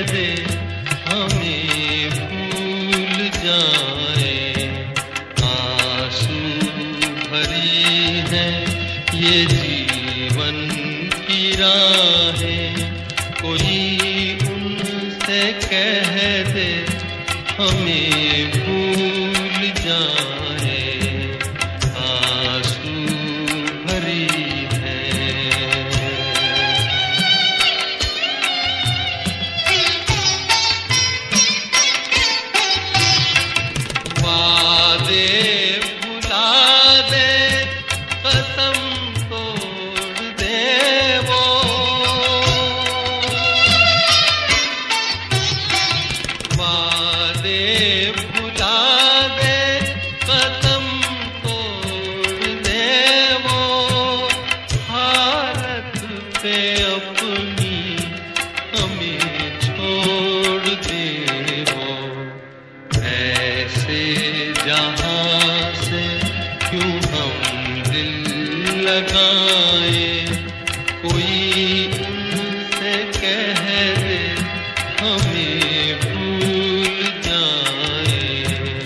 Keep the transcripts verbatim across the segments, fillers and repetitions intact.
दे हमें भूल जाए। आंसू भरी है ये जीवन की राहें, कोई उनसे कह दे हमें भूल जाए। आंसू भरी अपनी हमें छोड़ दे वो, ऐसे जहां से क्यों हम दिल लगाए। कोई उनसे कह दे हमें भूल जाए।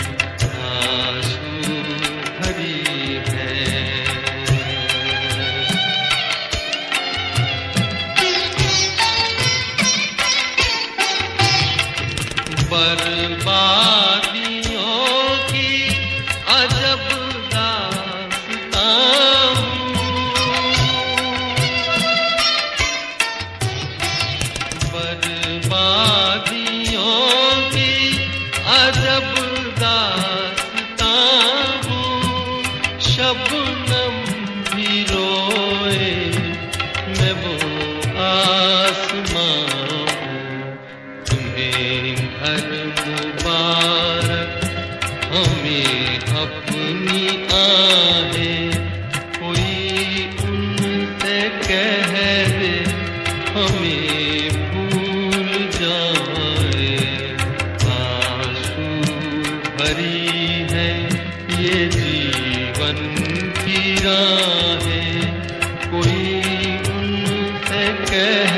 आंसू भरी है बर्बादियों की अजब दास्तां हूँ। बर्बादियों की अजब दास्तां हूँ। शबनम भी रोए मैं वो आसमां हूँ। तुम्हें घर मुबारक हमें अपनी आहें, कोई उनसे कह दे हमें भूल जाए। आंसू भरी है ये जीवन की राहें, कोई उनसे कह